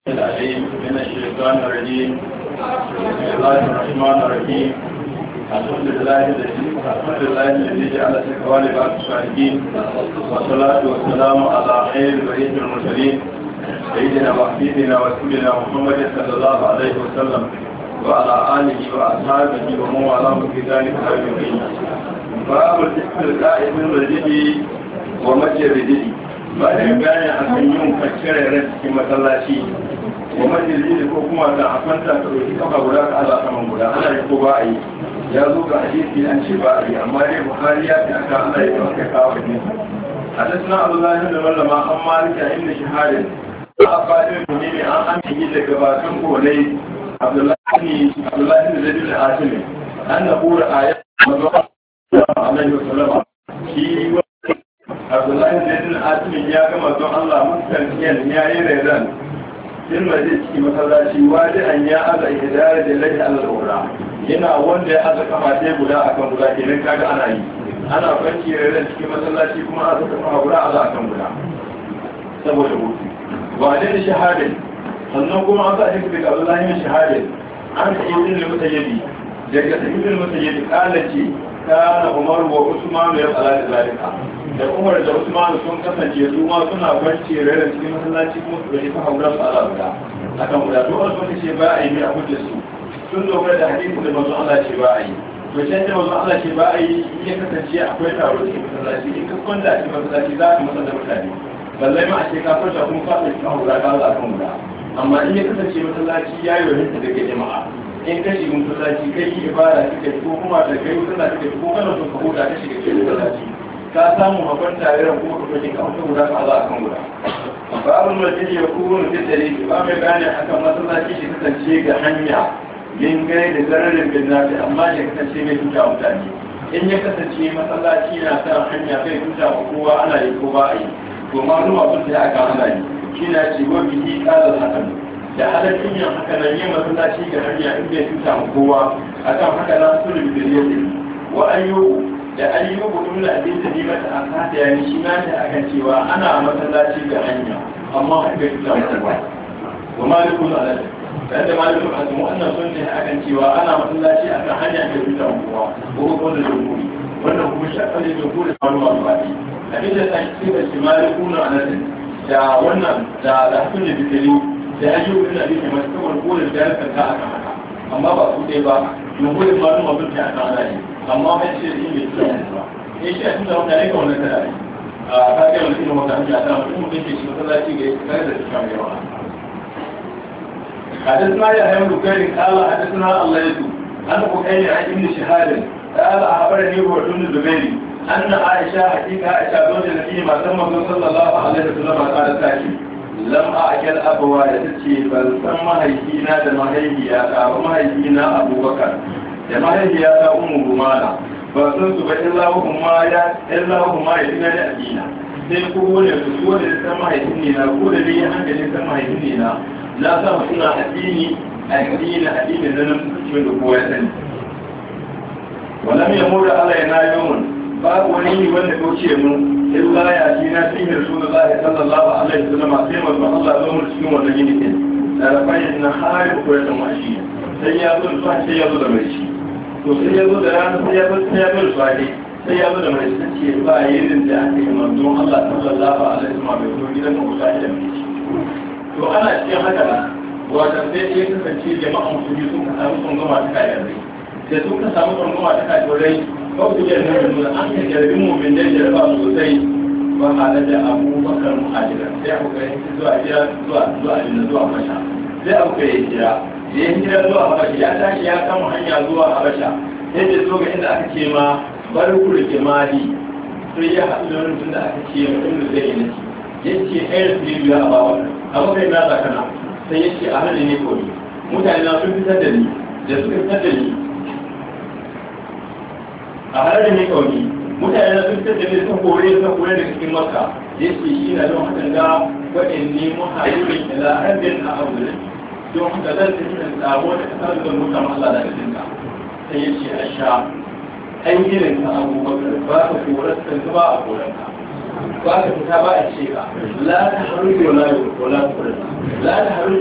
العليم من الشيطان الرجيم. بسم الله الرحمن الرحيم. الحمد لله الذي جعل استقبال بعض الصالحين والصلاة والسلام على خير بقية المرسلين سيدنا وحبيبنا ورسولنا محمد صلى الله عليه وسلم وعلى آله وأصحابه ومن والاه في ذلك خير الدين. باب الاستلقاء من الرجل ومجد الرجل بعد بيان akan yin kwanciyar ran cikin masallaci wa majalisi ko kuma da afanta ka roki kafa guda ka Allah kaman guda ana yi ko ba a yi ya zo ga hadisi an ce ba a yi amma dai Bukhari ya ce aka Allah ya kawo kawo hadisi hadathana Allah ibn Mallama an malika ibn Shahad afadin ne an amince da gabatun golai Abdullahi ibn Zaid al-Asimi annahu ra'a Alaihi wasallam shi Abdullahi Zaidun Atimin ya gama don Allah mutan yan ya yi rairan din da zai ciki masallaci waje an ya aza idara da lahi al-ura yana wanda ya aza kama sai guda akan guda kenan kaga ana yi ana kwanci rairan cikin masallaci kuma aza kama guda aza akan guda saboda hutu wa da shahadin sannan kuma an sa shi daga Abdullahi bin shahadin an ta ibn al-mutayyib daga ibn al-mutayyib kala ce kana Umar wa Usman ya fara da zalika da Umar da Usman sun kasance su ma suna barci rayuwar cikin masallaci kuma su bai fa haura su Allah guda akan guda to wasu suka ce ba a yi mai abu da su sun dogara da hadisi da manzo Allah ce ba a yi to sai da manzo Allah ce ba a yi ya kasance akwai taro cikin masallaci in ka kwanta a cikin masallaci za ka masa da mutane balle ma a ce ka farka kuma ka ɗauki haura ka Allah akan guda amma in ya kasance masallaci ya yi wahinta daga jama'a in ka shiga masallaci kai yi ibada kake ko kuma da kai sallah kake ko kana son ka huta ka shiga cikin masallaci ka samu mafan tare da kuma kake ka huta guda ka za akan guda babul masjid ya kuma da dare ba mai gane akan masallaci shi kasance ga hanya din gai da zararin bin nafi amma ya kasance mai tuta mutane in ya kasance masallaci na sa hanya kai tuta kowa ana yi ko ba a yi to maluma sun sai aka ana yi shi na ce wa bihi qala hakan da halaccin yin haka nan yin masallaci ga hanya inda ya tuta kowa akan haka nan sulhu bil yadi wa ayyubu da ayyubu ibn abi talibata akada yani shi na ta akan cewa ana masallaci ga hanya amma haka ya tuta kowa wa malikun alal da malikun azu wannan sun ta akan cewa ana masallaci akan hanya da tuta kowa ko ko da dukuri wannan kuma shakka da dukuri maluma ba ne abin da sai ce malikun alal da wannan da hakan da bitali da ayyukan da ake masu kamar kodin da ya kanta a kan haka amma ba su ɗaya ba yin kodin ma sun mafi ta kan ana yi amma mai ce shi mai tsaye ba ya shi a cikin wata ne ga wannan tana yi a kage wani cikin wata hanyar ta mutum mutum ke shi masallaci ga kare da cikin mai yawa حدثنا يا أيها البخاري قال حدثنا الله يسوع أن بخاري عن ابن شهاد قال أخبرني هو ابن الزبير أن عائشة حقيقة عائشة زوج النبي ما سمى صلى الله عليه وسلم قال ساكن lam a akal abuwa da ta ce ban san mahaifina da mahaifiyata ba mahaifina abubakar da mahaifiyata umu rumana ba sun su ba illahu ma ya tina da abina sai ko wani su wanda ya san mahaifin ne na ko da dai ya hankali san mahaifin ne na sa suna addini da nan suke da kowa ya sani walam ya mura Allah ya na yawon babu wani wanda kauce mu illa ya ji na cikin rasulullahi sallallahu alaihi wasallam sai manzo Allah zo mu cikin wannan yini din da rafayin na hari ko da mashi sai ya zo sai ya zo da mai shi to sai ya zo da rana sai ya zo sai ya zo da mai shi ce ba yin da ake manzo Allah sallallahu alaihi wasallam bai zo gidan mu sai da mai shi to ana cikin haka wanda sai ya kasance jama'a musulmi sun ka samu sun gama ta kayan da sun ka samu sun gama ta kayan kawai da nuna an ka jarabi mumin da jaraba sosai ba halar da abubakar muhajira sai abu ka yi zuwa masha sai abu ka yi hijira da ya hijira zuwa habasha ya tashi ya kama hanya zuwa habasha sai da zo ga inda aka ce ma barku da kemali sai ya haɗu da wani tun da aka ce ma inda zai yi nasi ya ce ɗaya da fili biya a bawa abu kai na zakana sai ya ce a hannun ne kawai mutane na sun fitar da ni da suka fitar da ni a halar da ne kawai mutane na sun fitar da ne sun kore daga cikin maka ya ce shi na don hakan ga waɗin ne muhajirin ila harbin a abu don haka zan tafi da tsamo da kasar da mutan Allah da cikinka sai ya ce a sha an girin ka abubakar ba ka korar ka ba a korar ka ba ka fita ba a ce ka la ta haru da wala ta haru